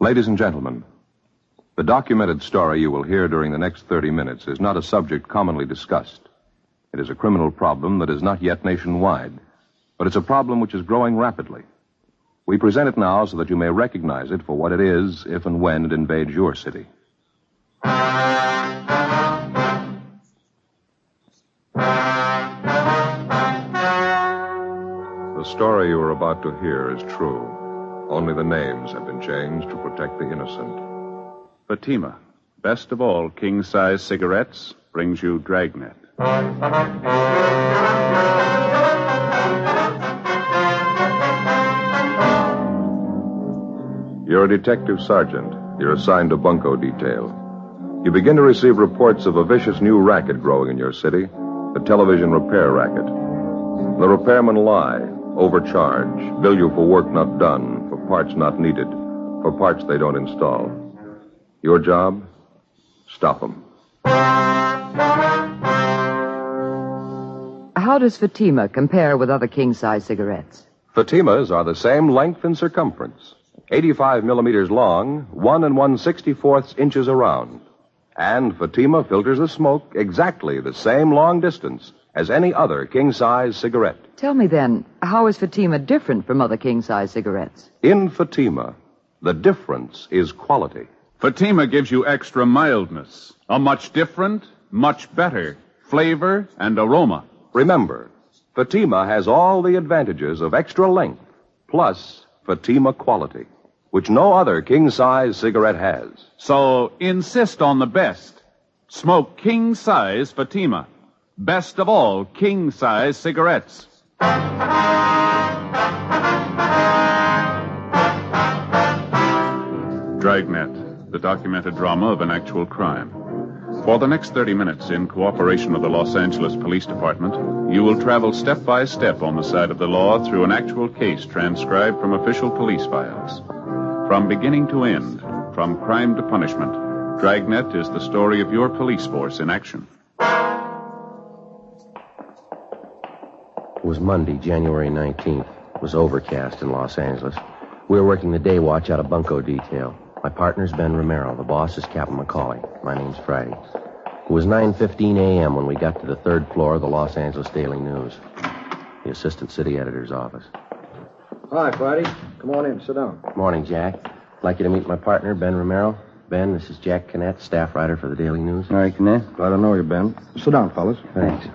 Ladies and gentlemen, the documented story you will hear during the next 30 minutes is not a subject commonly discussed. It is a criminal problem that is not yet nationwide, but it's a problem which is growing rapidly. We present it now so that you may recognize it for what it is if and when it invades your city. The story you are about to hear is true. Only the names have been changed to protect the innocent. Fatima, best of all king-size cigarettes, brings you Dragnet. You're a detective sergeant. You're assigned to bunco detail. You begin to receive reports of a vicious new racket growing in your city, the television repair racket. The repairmen lie, overcharge, bill you for work not done, for parts not needed, for parts they don't install. Your job? Stop them. How does Fatima compare with other king-size cigarettes? Fatimas are the same length and circumference. 85 millimeters long, 1 1/64 inches around. And Fatima filters the smoke exactly the same long distance as any other king-size cigarette. Tell me then, how is Fatima different from other king-size cigarettes? In Fatima, the difference is quality. Fatima gives you extra mildness, a much different, much better flavor and aroma. Remember, Fatima has all the advantages of extra length, plus Fatima quality, which no other king-size cigarette has. So insist on the best. Smoke king-size Fatima. Best of all king-size cigarettes. Dragnet, the documented drama of an actual crime. For the next 30 minutes, in cooperation with the Los Angeles Police Department, you will travel step by step on the side of the law through an actual case transcribed from official police files. From beginning to end, from crime to punishment, Dragnet is the story of your police force in action. It was Monday, January 19th. It was overcast in Los Angeles. We were working the day watch out of bunco detail. My partner's Ben Romero. The boss is Captain McCauley. My name's Friday. It was 9:15 a.m. when we got to the third floor of the Los Angeles Daily News, the assistant city editor's office. Hi, Friday. Come on in. Sit down. Morning, Jack. I'd like you to meet my partner, Ben Romero. Ben, this is Jack Kinnett, staff writer for the Daily News. All right, Kinnett. Glad to know you, Ben. Sit down, fellas. Thanks.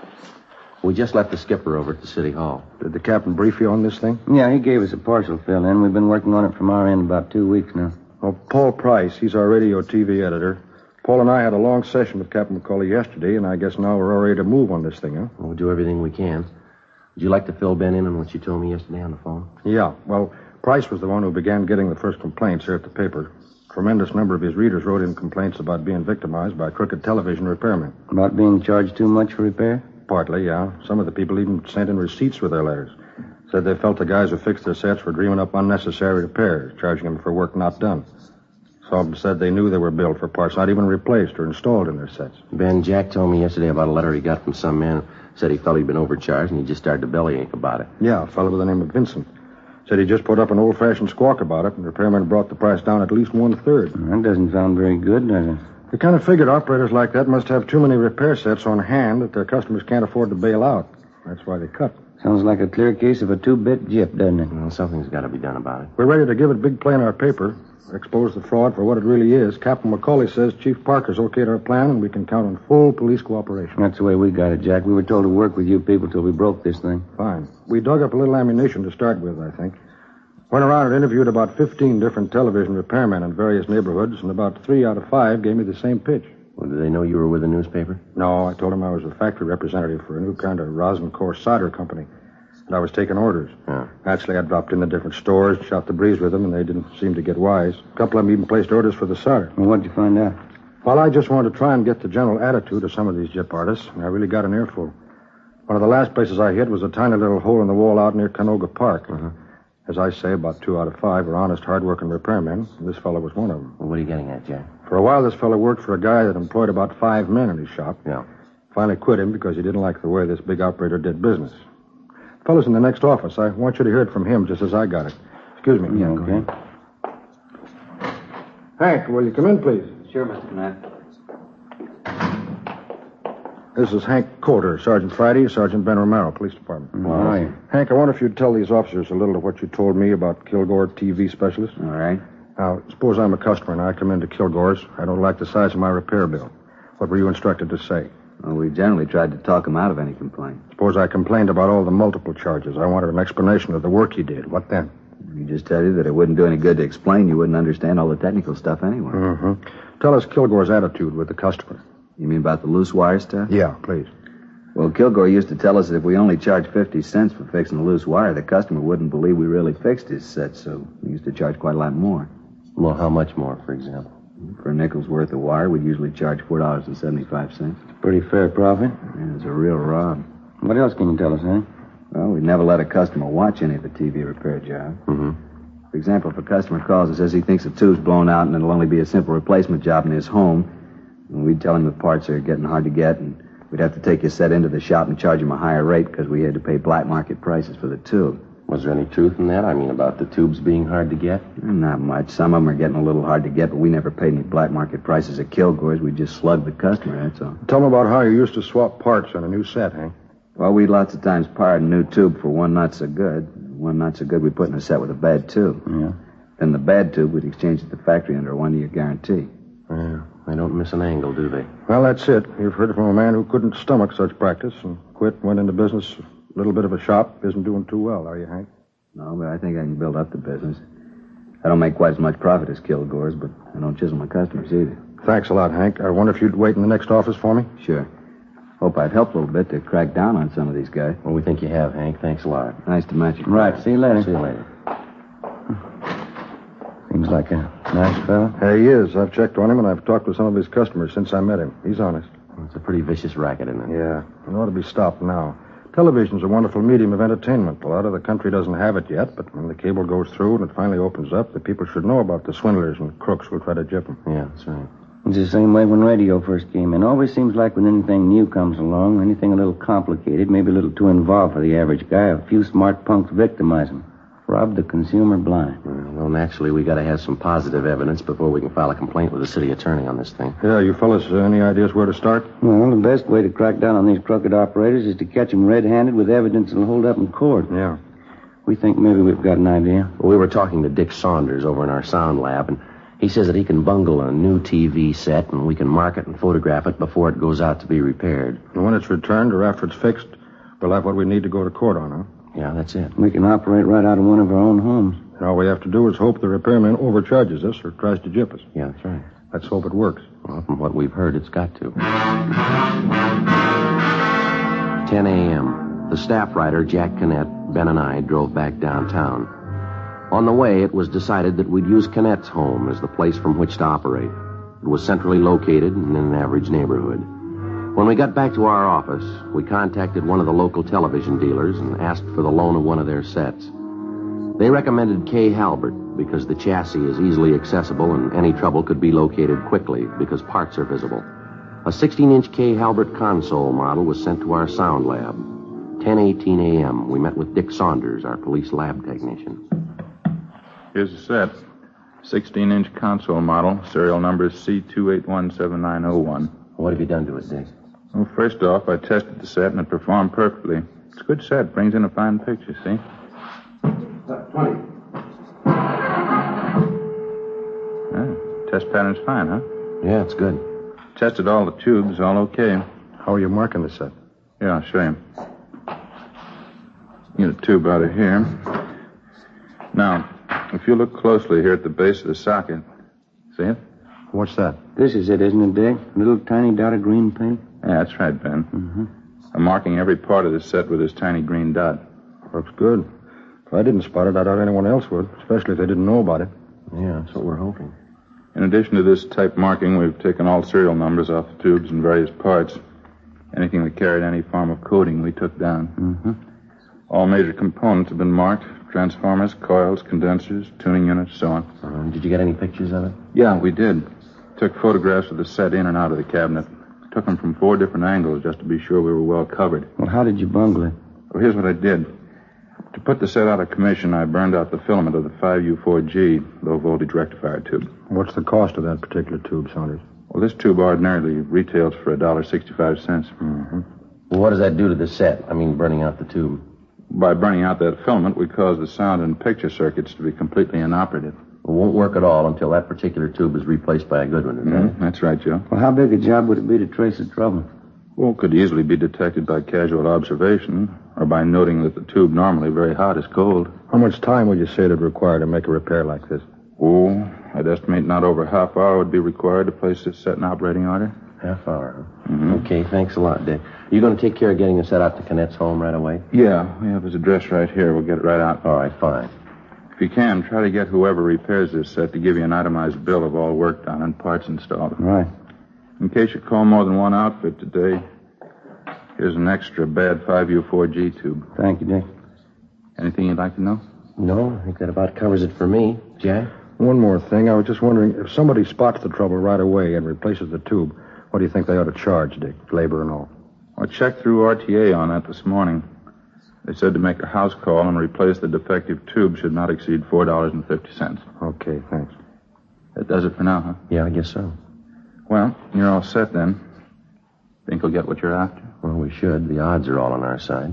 We just left the skipper over at the city hall. Did the captain brief you on this thing? Yeah, he gave us a partial fill-in. We've been working on it from our end about 2 weeks now. Well, Paul Price, he's our radio TV editor. Paul and I had a long session with Captain McCauley yesterday, and I guess now we're all ready to move on this thing, huh? We'll do everything we can. Would you like to fill Ben in on what you told me yesterday on the phone? Yeah, well, Price was the one who began getting the first complaints here at the paper. A tremendous number of his readers wrote in complaints about being victimized by crooked television repairmen. About being charged too much for repair? Partly, yeah. Some of the people even sent in receipts with their letters. Said they felt the guys who fixed their sets were dreaming up unnecessary repairs, charging them for work not done. Some of them said they knew they were billed for parts not even replaced or installed in their sets. Ben, Jack told me yesterday about a letter he got from some man who said he felt he'd been overcharged and he just started to bellyache about it. Yeah, a fellow by the name of Vincent. Said he just put up an old-fashioned squawk about it, and the repairman brought the price down at least 1/3. That doesn't sound very good, does it? We kind of figured operators like that must have too many repair sets on hand that their customers can't afford to bail out. That's why they cut. Sounds like a clear case of a two-bit gyp, doesn't it? Well, something's got to be done about it. We're ready to give it big play in our paper, expose the fraud for what it really is. Captain McCauley says Chief Parker's okayed our plan, and we can count on full police cooperation. That's the way we got it, Jack. We were told to work with you people till we broke this thing. Fine. We dug up a little ammunition to start with, I think. Went around and interviewed about 15 different television repairmen in various neighborhoods, and about 3 out of 5 gave me the same pitch. Well, did they know you were with the newspaper? No, I told them I was a factory representative for a new kind of rosin core solder company, and I was taking orders. Yeah. Actually, I dropped in the different stores, shot the breeze with them, and they didn't seem to get wise. A couple of them even placed orders for the solder. Well, what'd you find out? Well, I just wanted to try and get the general attitude of some of these gyp artists, and I really got an earful. One of the last places I hit was a tiny little hole in the wall out near Canoga Park. Uh-huh. As I say, about 2 out of 5 are honest, hard-working repairmen, and this fellow was one of them. Well, what are you getting at, Jack? For a while, this fellow worked for a guy that employed about 5 men in his shop. Yeah. Finally quit him because he didn't like the way this big operator did business. Fellow's in the next office. I want you to hear it from him just as I got it. Excuse me. Yeah, okay. Hank, will you come in, please? Sure, Mr. Knapp. This is Hank Coulter, Sergeant Friday, Sergeant Ben Romero, Police Department. Hi. Hank, I wonder if you'd tell these officers a little of what you told me about Kilgore TV Specialist. All right. Now, suppose I'm a customer and I come into Kilgore's. I don't like the size of my repair bill. What were you instructed to say? Well, we generally tried to talk him out of any complaint. Suppose I complained about all the multiple charges. I wanted an explanation of the work he did. What then? We just tell you that it wouldn't do any good to explain. You wouldn't understand all the technical stuff anyway. Mm-hmm. Tell us Kilgore's attitude with the customer. You mean about the loose wire stuff? Yeah, please. Well, Kilgore used to tell us that if we only charged 50 cents for fixing the loose wire, the customer wouldn't believe we really fixed his set, so we used to charge quite a lot more. Well, how much more, for example? For a nickel's worth of wire, we'd usually charge $4.75. Pretty fair profit. Yeah, it was a real rob. What else can you tell us, Hank? Well, we'd never let a customer watch any of the TV repair job. Mm-hmm. For example, if a customer calls and says he thinks the tube's blown out and it'll only be a simple replacement job in his home, and we'd tell him the parts are getting hard to get, and we'd have to take his set into the shop and charge him a higher rate because we had to pay black market prices for the tube. Was there any truth in that? I mean, about the tubes being hard to get? Not much. Some of them are getting a little hard to get, but we never paid any black market prices at Kilgore's. We just slugged the customer, that's all. Tell them about how you used to swap parts on a new set, Hank. Well, we'd lots of times pirate a new tube for one not so good. One not so good we put in a set with a bad tube. Yeah. Then the bad tube we'd exchange at the factory under a 1-year guarantee. Yeah, they don't miss an angle, do they? Well, that's it. You've heard it from a man who couldn't stomach such practice and quit, went into business, a little bit of a shop. Isn't doing too well, are you, Hank? No, but I think I can build up the business. I don't make quite as much profit as Kilgore's, but I don't chisel my customers either. Thanks a lot, Hank. I wonder if you'd wait in the next office for me? Sure. Hope I've helped a little bit to crack down on some of these guys. Well, we think you have, Hank. Thanks a lot. Nice to meet you. Right. See you later. See you later. Seems like a nice fellow. Hey, he is. I've checked on him, and I've talked with some of his customers since I met him. He's honest. It's a pretty vicious racket, isn't it? Yeah. It ought to be stopped now. Television's a wonderful medium of entertainment. A lot of the country doesn't have it yet, but when the cable goes through and it finally opens up, the people should know about the swindlers and crooks who'll try to gyp them. Yeah, that's right. It's the same way when radio first came in. Always seems like when anything new comes along, anything a little complicated, maybe a little too involved for the average guy, a few smart punks victimize him. Rob the consumer blind. Well, naturally, we got to have some positive evidence before we can file a complaint with the city attorney on this thing. Yeah, you fellas, any ideas where to start? Well, the best way to crack down on these crooked operators is to catch them red-handed with evidence that'll hold up in court. Yeah. We think maybe we've got an idea. Well, we were talking to Dick Saunders over in our sound lab, and he says that he can bungle a new TV set, and we can mark it and photograph it before it goes out to be repaired. And when it's returned or after it's fixed, we'll have what we need to go to court on, huh? Yeah, that's it. We can operate right out of one of our own homes. And all we have to do is hope the repairman overcharges us or tries to gyp us. Yeah, that's right. Let's hope it works. Well, from what we've heard, it's got to. 10 a.m. The staff writer, Jack Kinnett, Ben, and I drove back downtown. On the way, it was decided that we'd use Kinnett's home as the place from which to operate. It was centrally located and in an average neighborhood. When we got back to our office, we contacted one of the local television dealers and asked for the loan of one of their sets. They recommended K. Halbert because the chassis is easily accessible and any trouble could be located quickly because parts are visible. A 16-inch K. Halbert console model was sent to our sound lab. 10:18 a.m., we met with Dick Saunders, our police lab technician. Here's the set. 16-inch console model. Serial number is C2817901. What have you done to it, Dick? Well, first off, I tested the set and it performed perfectly. It's a good set. Brings in a fine picture, see? 20. Test pattern's fine, huh? Yeah, it's good. Tested all the tubes, all okay. How are you marking the set? Yeah, I'll show you. Get a tube out of here. Now, if you look closely here at the base of the socket, see it? What's that? This is it, isn't it, Dick? A little tiny dot of green paint? Yeah, that's right, Ben. Mm-hmm. I'm marking every part of the set with this tiny green dot. Looks good. If I didn't spot it, I doubt anyone else would, especially if they didn't know about it. Yeah, that's what we're hoping. In addition to this type marking, we've taken all serial numbers off the tubes and various parts. Anything that carried any form of coding, we took down. Mm-hmm. All major components have been marked. Transformers, coils, condensers, tuning units, so on. Did you get any pictures of it? Yeah, we did. Took photographs of the set in and out of the cabinet. Took them from 4 different angles just to be sure we were well covered. Well, how did you bungle it? Well, here's what I did. To put the set out of commission, I burned out the filament of the 5U4G low-voltage rectifier tube. What's the cost of that particular tube, Saunders? Well, this tube ordinarily retails for $1.65. Mm-hmm. Well, what does that do to the set? I mean, burning out the tube. By burning out that filament, we cause the sound and picture circuits to be completely inoperative. It won't work at all until that particular tube is replaced by a good one, isn't it? That's right, Joe. Well, how big a job would it be to trace the trouble? Well, it could easily be detected by casual observation or by noting that the tube normally very hot is cold. How much time would you say it'd require to make a repair like this? Oh, I'd estimate not over a half hour would be required to place this set in operating order. Half hour, huh? Mm-hmm. Okay, thanks a lot, Dick. You going to take care of getting the set out to Canette's home right away? Yeah, we have his address right here. We'll get it right out. All right, fine. If you can, try to get whoever repairs this set to give you an itemized bill of all work done and parts installed. Right. In case you call more than one outfit today, here's an extra bad 5U4G tube. Thank you, Dick. Anything you'd like to know? No, I think that about covers it for me. Jack? One more thing. I was just wondering, if somebody spots the trouble right away and replaces the tube, what do you think they ought to charge, Dick? Labor and all. I checked through RTA on that this morning. They said to make a house call and replace the defective tube should not exceed $4.50. Okay, thanks. That does it for now, huh? Yeah, I guess so. Well, you're all set then. Think you'll get what you're after? Well, we should. The odds are all on our side.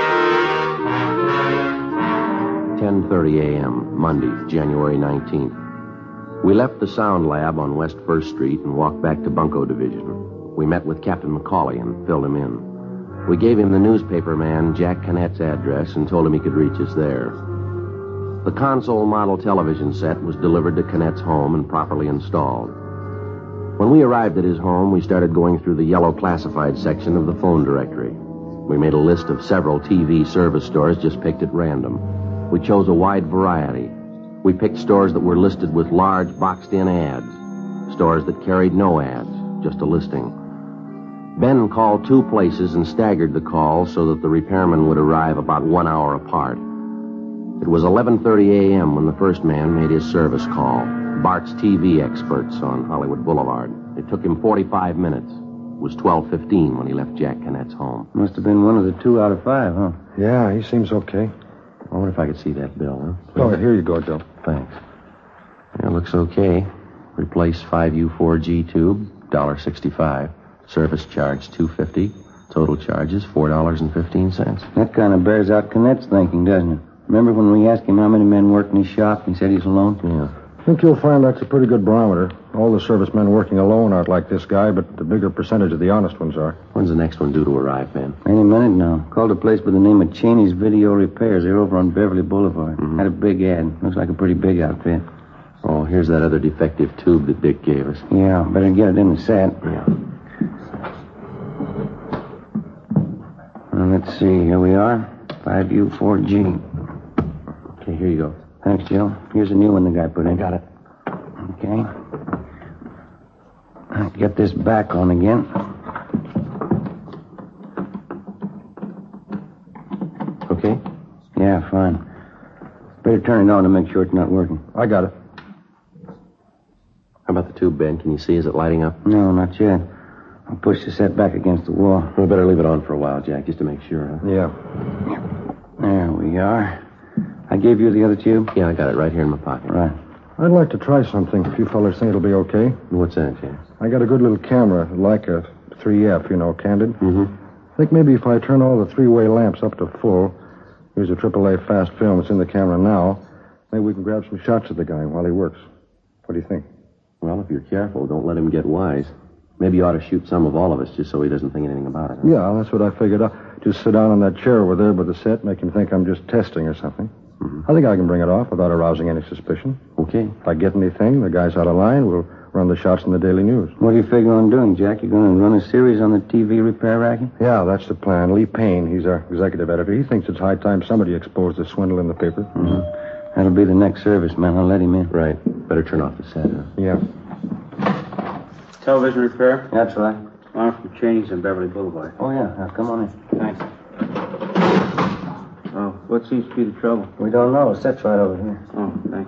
10:30 a.m., Monday, January 19th. We left the sound lab on West 1st Street and walked back to Bunko Division. We met with Captain McCauley and filled him in. We gave him the newspaper man, Jack Canette's address, and told him he could reach us there. The console model television set was delivered to Canette's home and properly installed. When we arrived at his home, we started going through the yellow classified section of the phone directory. We made a list of several TV service stores just picked at random. We chose a wide variety. We picked stores that were listed with large boxed-in ads, stores that carried no ads, just a listing. Ben called 2 places and staggered the calls so that the repairman would arrive about 1 hour apart. It was 11:30 a.m. when the first man made his service call. Bart's TV experts on Hollywood Boulevard. It took him 45 minutes. It was 12:15 when he left Jack Canette's home. Must have been one of the 2 out of 5, huh? Yeah, he seems okay. I wonder if I could see that bill, huh? Oh, here you go, Joe. Thanks. Yeah, looks okay. Replace 5U4G tube, $1.65. Service charge, $2.50. Total charges, $4.15. That kind of bears out Canette's thinking, doesn't it? Remember when we asked him how many men worked in his shop and he said he's alone? Yeah. I think you'll find that's a pretty good barometer. All the servicemen working alone aren't like this guy, but the bigger percentage of the honest ones are. When's the next one due to arrive, Ben? Any minute now. Called a place by the name of Cheney's Video Repairs. They're over on Beverly Boulevard. Mm-hmm. Had a big ad. Looks like a pretty big outfit. Oh, here's that other defective tube that Dick gave us. Yeah, better get it in the set. Yeah. Well, let's see. Here we are. 5U4G. Okay, here you go. Thanks, Joe. Here's a new one the guy put in. I got it. Okay. I'll get this back on again. Okay? Yeah, fine. Better turn it on to make sure it's not working. I got it. How about the tube, Ben? Can you see? Is it lighting up? No, not yet. I'll push the set back against the wall. We better leave it on for a while, Jack, just to make sure, huh? Yeah. There we are. I gave you the other tube? Yeah, I got it right here in my pocket. Right. I'd like to try something if you fellas think it'll be okay. What's that, Jack? I got a good little camera, like a 3F, candid. Mm-hmm. I think maybe if I turn all the 3-way lamps up to full, use a AAA fast film that's in the camera now, maybe we can grab some shots of the guy while he works. What do you think? Well, if you're careful, don't let him get wise. Maybe you ought to shoot some of all of us just so he doesn't think anything about it. Huh? Yeah, that's what I figured out. Just sit down on that chair over there by the set, make him think I'm just testing or something. Mm-hmm. I think I can bring it off without arousing any suspicion. Okay. If I get anything, the guy's out of line, we'll run the shots in the Daily News. What do you figure on doing, Jack? You going to run a series on the TV repair racket? Yeah, that's the plan. Lee Payne, he's our executive editor. He thinks it's high time somebody exposed the swindle in the paper. Mm-hmm. That'll be the next service, man. I'll let him in. Right. Better turn off the set, huh? Yeah. Television repair? That's right. I'm from Cheney's on Beverly Boulevard. Oh, yeah. Now, come on in. Thanks. Oh, what seems to be the trouble? We don't know. The set's right over here. Oh, thanks.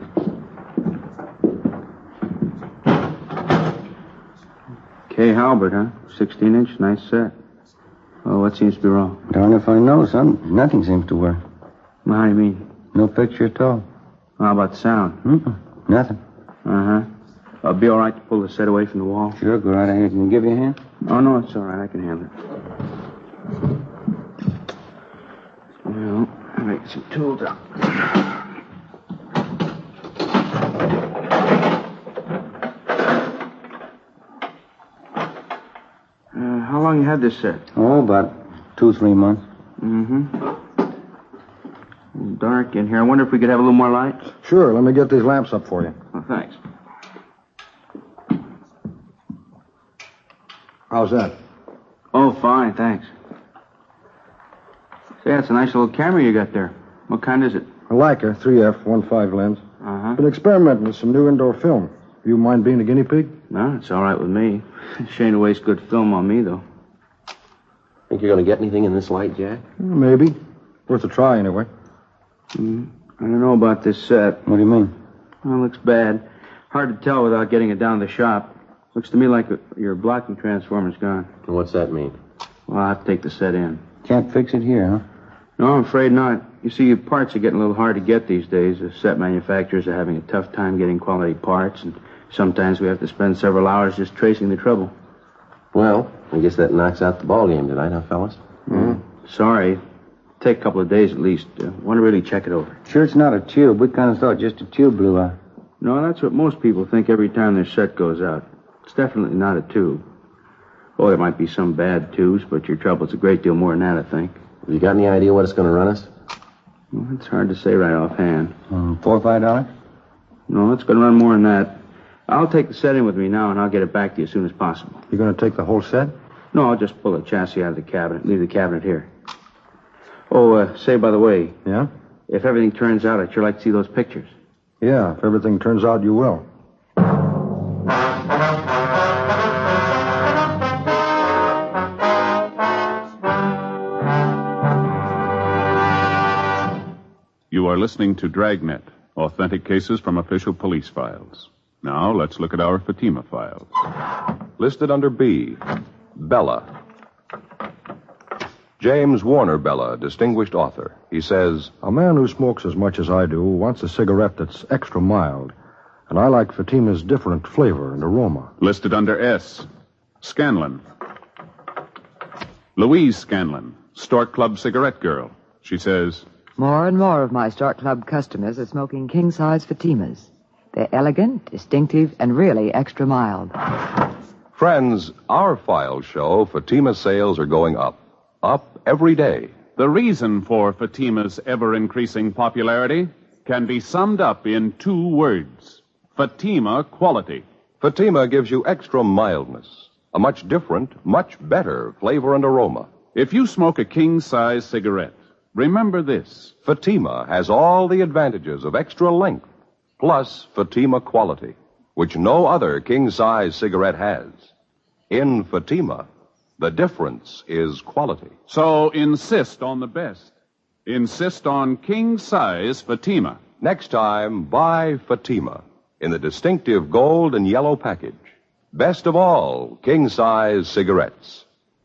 Kay Halbert, huh? 16-inch, nice set. Oh, what seems to be wrong? Darn if I know, son. Nothing seems to work. How do you mean? No picture at all. How about the sound? Nothing. Uh-huh. I'll be all right to pull the set away from the wall? Sure, go right ahead. Can you give you a hand? Oh, no, it's all right. I can handle it. Well, I'll make some tools out. How long you had this set? Oh, about 2-3 months. Mm-hmm. Dark in here. I wonder if we could have a little more light? Sure, let me get these lamps up for you. Oh, thanks. How's that? Oh, fine, thanks. Say, that's a nice little camera you got there. What kind is it? A Leica 3F 1.5 lens. Uh-huh. Been experimenting with some new indoor film. You mind being a guinea pig? No, it's all right with me. Shame to waste good film on me, though. Think you're going to get anything in this light, Jack? Maybe. Worth a try, anyway. I don't know about this set. What do you mean? Well, it looks bad. Hard to tell without getting it down to the shop. Looks to me like your blocking transformer's gone. And what's that mean? Well, I'll have to take the set in. Can't fix it here, huh? No, I'm afraid not. You see, parts are getting a little hard to get these days. The set manufacturers are having a tough time getting quality parts, and sometimes we have to spend several hours just tracing the trouble. Well, I guess that knocks out the ball game tonight, huh, fellas? Sorry. Take a couple of days at least. Want to really check it over. Sure it's not a tube. We kind of thought just a tube blew out. No, that's what most people think every time their set goes out. It's definitely not a tube. Oh, there might be some bad tubes, but your trouble's a great deal more than that, I think. Have you got any idea what it's going to run us? Well, it's hard to say right offhand. $4 or $5? No, it's going to run more than that. I'll take the set in with me now, and I'll get it back to you as soon as possible. You going to take the whole set? No, I'll just pull the chassis out of the cabinet. Leave the cabinet here. Oh, say, by the way, Yeah? if everything turns out, I'd sure like to see those pictures. Yeah, if everything turns out, you will. You are listening to Dragnet, authentic cases from official police files. Now, let's look at our Fatima files. Listed under B, Bella. James Warner Bella, distinguished author. He says, A man who smokes as much as I do wants a cigarette that's extra mild. And I like Fatima's different flavor and aroma. Listed under S, Scanlon. Louise Scanlon, Stork Club cigarette girl. She says, More and more of my Stork Club customers are smoking king-size Fatimas. They're elegant, distinctive, and really extra mild. friends, our files show Fatima sales are going up. Up every day. the reason for Fatima's ever-increasing popularity can be summed up in 2 words. Fatima quality. Fatima gives you extra mildness, a much different, much better flavor and aroma. If you smoke a king-size cigarette, remember this. Fatima has all the advantages of extra length, plus Fatima quality, which no other king-size cigarette has. In Fatima, the difference is quality. So insist on the best. Insist on king-size Fatima. Next time, buy Fatima in the distinctive gold and yellow package. Best of all, king-size cigarettes.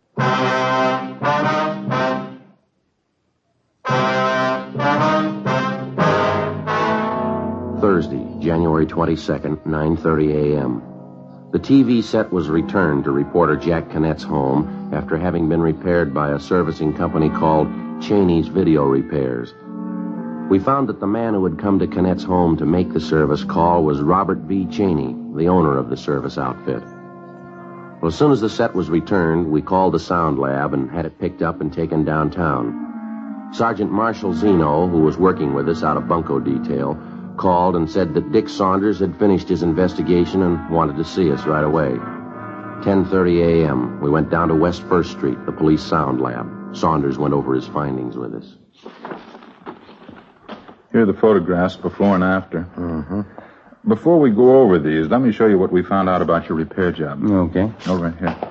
Thursday, January 22nd, 9:30 a.m. The TV set was returned to reporter Jack Canet's home after having been repaired by a servicing company called Cheney's Video Repairs. We found that the man who had come to Canet's home to make the service call was Robert V. Cheney, the owner of the service outfit. Well, as soon as the set was returned, we called the sound lab and had it picked up and taken downtown. Sergeant Marshall Zeno, who was working with us out of Bunko Detail, called and said that Dick Saunders had finished his investigation and wanted to see us right away. 10:30 a.m., we went down to West 1st Street, the police sound lab. Saunders went over his findings with us. Here are the photographs before and after. Before we go over these, let me show you what we found out about your repair job. Okay. Over right here.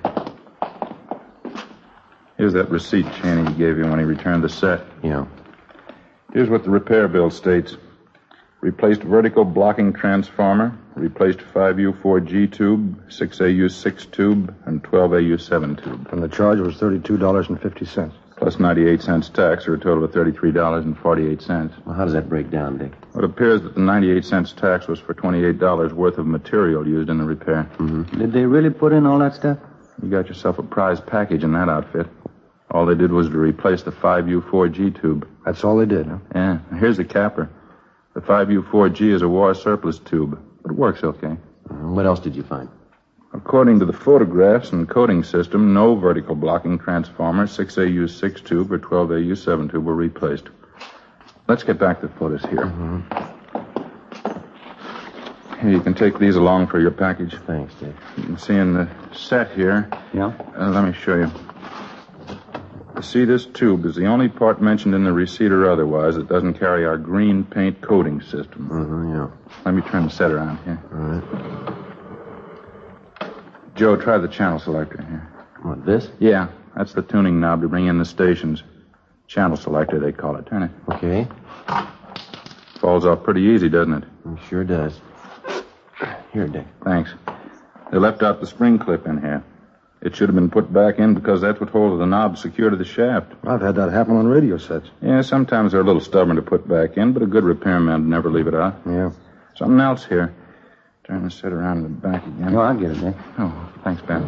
Here's that receipt Cheney gave you when he returned the set. Yeah. Here's what the repair bill states. Replaced vertical blocking transformer, replaced 5U4G tube, 6AU6 tube, and 12AU7 tube. And the charge was $32.50. plus 98 cents tax, or a total of $33.48. Well, how does that break down, Dick? It appears that the 98 cents tax was for $28 worth of material used in the repair. Mm-hmm. Did they really put in all that stuff? You got yourself a prize package in that outfit. All they did was to replace the 5U4G tube. That's all they did, huh? Yeah. Here's the capper. The 5U4G is a war surplus tube, but it works okay. What else did you find? According to the photographs and coding system, no vertical blocking transformer, 6AU6 tube, or 12AU7 tube were replaced. Let's get back to the photos here. Mm-hmm. Here, you can take these along for your package. Thanks, Dick. You can see in the set here. Yeah? Let me show you. You see, this tube is the only part mentioned in the receipt or otherwise that doesn't carry our green paint coating system. Mm-hmm, yeah. Let me turn the set around here. All right. Joe, try the channel selector here. What, this? Yeah, that's the tuning knob to bring in the stations. Channel selector, they call it. Turn it. Okay. Falls off pretty easy, doesn't it? It sure does. Here, Dick. Thanks. They left out the spring clip in here. It should have been put back in because that's what holds the knob secure to the shaft. I've had that happen on radio sets. Yeah, sometimes they're a little stubborn to put back in, but a good repairman would never leave it out. Yeah. Something else here. Turn the set around in the back again. No, I'll get it, Dick. Oh, thanks, Ben.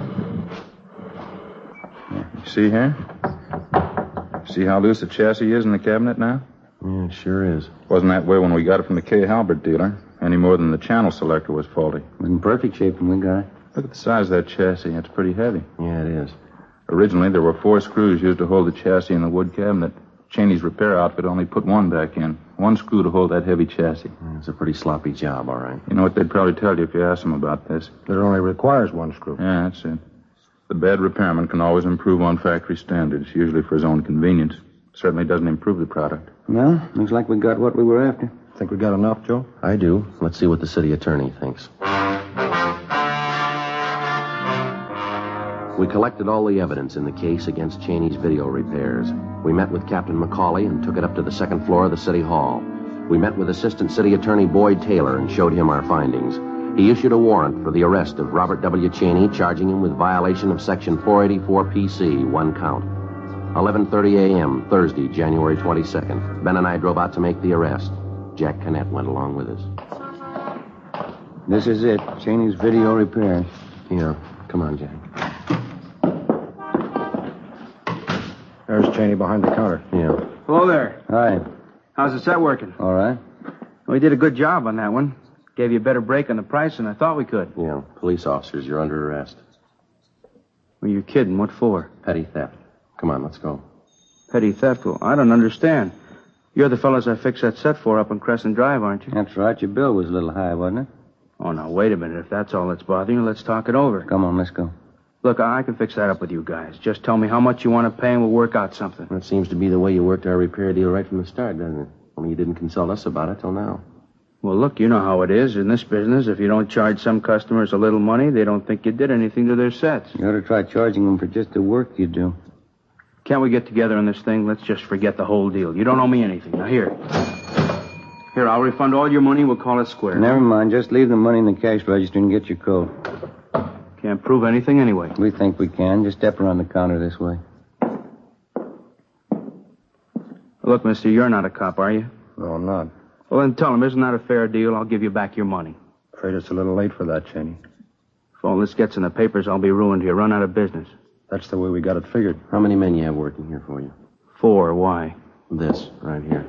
Yeah. You see here? See how loose the chassis is in the cabinet now? Yeah, it sure is. Wasn't that way when we got it from the K. Halbert dealer, any more than the channel selector was faulty. It was in perfect shape when we got it. Look at the size of that chassis. It's pretty heavy. Yeah, it is. Originally, there were 4 screws used to hold the chassis in the wood cabinet. Cheney's repair outfit only put 1 back in. 1 screw to hold that heavy chassis. Yeah, it's a pretty sloppy job, all right. You know what they'd probably tell you if you asked them about this? That it only requires 1 screw. Yeah, that's it. The bad repairman can always improve on factory standards, usually for his own convenience. Certainly doesn't improve the product. Well, looks like we got what we were after. Think we got enough, Joe? I do. Let's see what the city attorney thinks. We collected all the evidence in the case against Cheney's video repairs. We met with Captain McCauley and took it up to the 2nd floor of the city hall. We met with Assistant City Attorney Boyd Taylor and showed him our findings. He issued a warrant for the arrest of Robert W. Cheney, charging him with violation of Section 484 PC, 1 count. 11:30 a.m., Thursday, January 22nd. Ben and I drove out to make the arrest. Jack Canet went along with us. This is it. Cheney's video repairs. Yeah. Come on, Jack. There's Cheney behind the counter. Yeah. Hello there. Hi. How's the set working? All right. We did a good job on that one. Gave you a better break on the price than I thought we could. Yeah. Police officers, you're under arrest. Well, you're kidding. What for? Petty theft. Come on, let's go. Petty theft? Well, I don't understand. You're the fellas I fixed that set for up on Crescent Drive, aren't you? That's right. Your bill was a little high, wasn't it? Oh, now, wait a minute. If that's all that's bothering you, let's talk it over. Come on, let's go. Look, I can fix that up with you guys. Just tell me how much you want to pay and we'll work out something. That seems to be the way you worked our repair deal right from the start, doesn't it? Only you didn't consult us about it till now. Well, look, you know how it is in this business. If you don't charge some customers a little money, they don't think you did anything to their sets. You ought to try charging them for just the work you do. Can't we get together on this thing? Let's just forget the whole deal. You don't owe me anything. Now, here. Here, I'll refund all your money. We'll call it square. Never mind. Just leave the money in the cash register and get your coat. Can't prove anything anyway. We think we can. Just step around the counter this way. Look, mister, you're not a cop, are you? No, I'm not. Well, then tell him, isn't that a fair deal? I'll give you back your money. Afraid it's a little late for that, Cheney. If all this gets in the papers, I'll be ruined here. Run out of business. That's the way we got it figured. How many men you have working here for you? 4. Why? This, right here.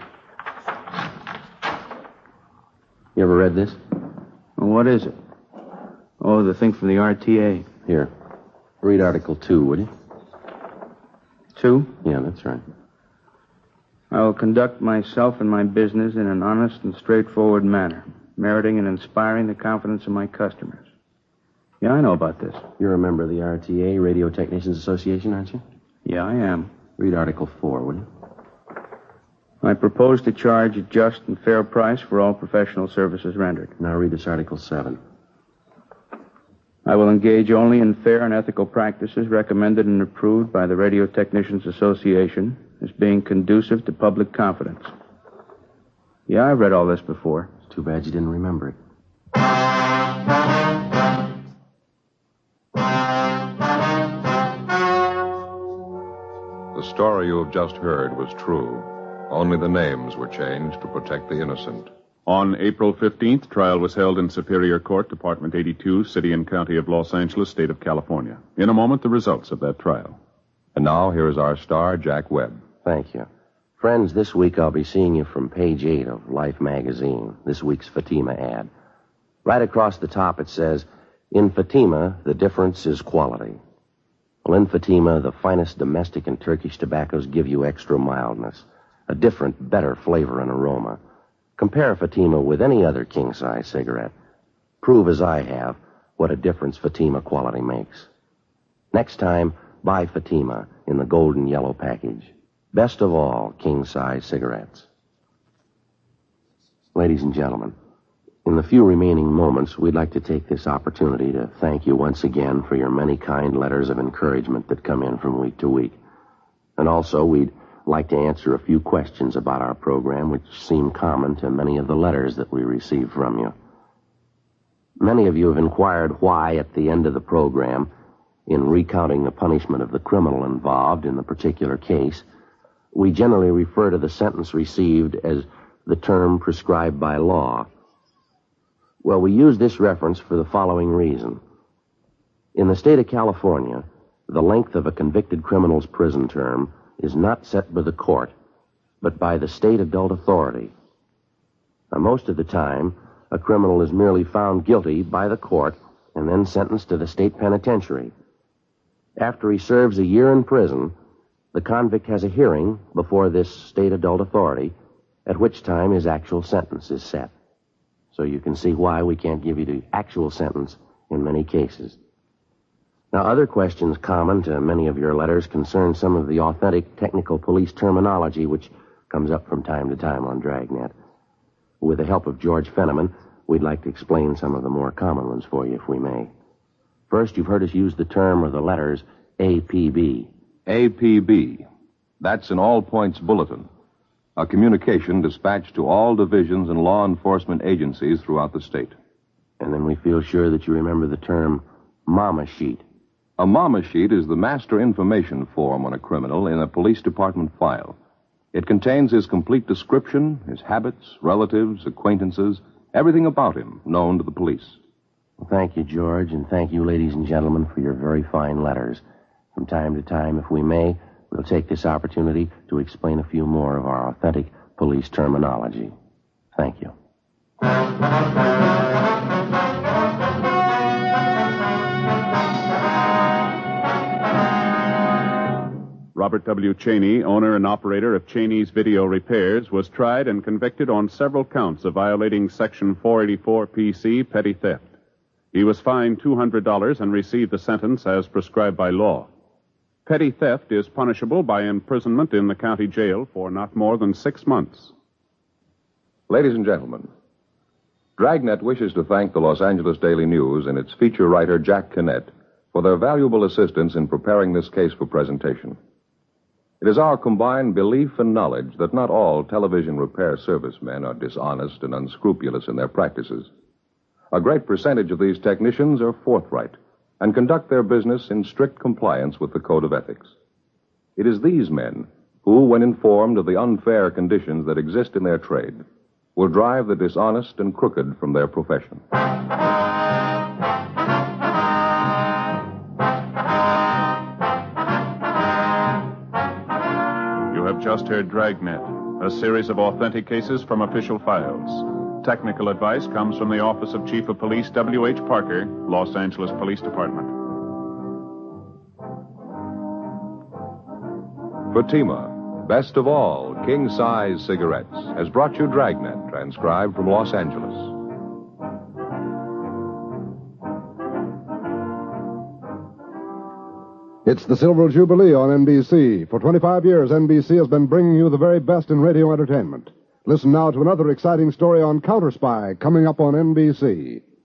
You ever read this? Well, what is it? Oh, the thing from the RTA. Here. Read Article 2, would you? 2? Yeah, that's right. I will conduct myself and my business in an honest and straightforward manner, meriting and inspiring the confidence of my customers. Yeah, I know about this. You're a member of the RTA, Radio Technicians Association, aren't you? Yeah, I am. Read Article 4, would you? I propose to charge a just and fair price for all professional services rendered. Now read this Article 7. I will engage only in fair and ethical practices recommended and approved by the Radio Technicians Association as being conducive to public confidence. Yeah, I've read all this before. It's too bad you didn't remember it. The story you have just heard was true. Only the names were changed to protect the innocent. On April 15th, trial was held in Superior Court, Department 82, City and County of Los Angeles, State of California. In a moment, the results of that trial. And now, here is our star, Jack Webb. Thank you. Friends, this week I'll be seeing you from page 8 of Life magazine, this week's Fatima ad. Right across the top it says, "In Fatima, the difference is quality." Well, in Fatima, the finest domestic and Turkish tobaccos give you extra mildness, a different, better flavor and aroma. Compare Fatima with any other king-size cigarette. Prove, as I have, what a difference Fatima quality makes. Next time, buy Fatima in the golden yellow package. Best of all, king-size cigarettes. Ladies and gentlemen, in the few remaining moments, we'd like to take this opportunity to thank you once again for your many kind letters of encouragement that come in from week to week. And also, we'd like to answer a few questions about our program which seem common to many of the letters that we receive from you. Many of you have inquired why, at the end of the program, in recounting the punishment of the criminal involved in the particular case, we generally refer to the sentence received as the term prescribed by law. Well, we use this reference for the following reason. In the state of California, the length of a convicted criminal's prison term is not set by the court, but by the state adult authority. Now, most of the time, a criminal is merely found guilty by the court and then sentenced to the state penitentiary. After he serves a year in prison, the convict has a hearing before this state adult authority, at which time his actual sentence is set. So you can see why we can't give you the actual sentence in many cases. Now, other questions common to many of your letters concern some of the authentic technical police terminology which comes up from time to time on Dragnet. With the help of George Fenneman, we'd like to explain some of the more common ones for you, if we may. First, you've heard us use the term or the letters APB. APB. That's an all-points bulletin. A communication dispatched to all divisions and law enforcement agencies throughout the state. And then we feel sure that you remember the term Mama Sheet. A Mama Sheet is the master information form on a criminal in a police department file. It contains his complete description, his habits, relatives, acquaintances, everything about him known to the police. Well, thank you, George, and thank you, ladies and gentlemen, for your very fine letters. From time to time, if we may, we'll take this opportunity to explain a few more of our authentic police terminology. Thank you. Robert W. Cheney, owner and operator of Cheney's Video Repairs, was tried and convicted on several counts of violating Section 484 PC, petty theft. He was fined $200 and received the sentence as prescribed by law. Petty theft is punishable by imprisonment in the county jail for not more than 6 months. Ladies and gentlemen, Dragnet wishes to thank the Los Angeles Daily News and its feature writer, Jack Kinnett, for their valuable assistance in preparing this case for presentation. It is our combined belief and knowledge that not all television repair servicemen are dishonest and unscrupulous in their practices. A great percentage of these technicians are forthright and conduct their business in strict compliance with the code of ethics. It is these men who, when informed of the unfair conditions that exist in their trade, will drive the dishonest and crooked from their profession. You have just heard Dragnet, a series of authentic cases from official files. Technical advice comes from the Office of Chief of Police W.H. Parker, Los Angeles Police Department. Fatima, best of all, king-size cigarettes, has brought you Dragnet, transcribed from Los Angeles. It's the Silver Jubilee on NBC. For 25 years, NBC has been bringing you the very best in radio entertainment. Listen now to another exciting story on Counter Spy coming up on NBC.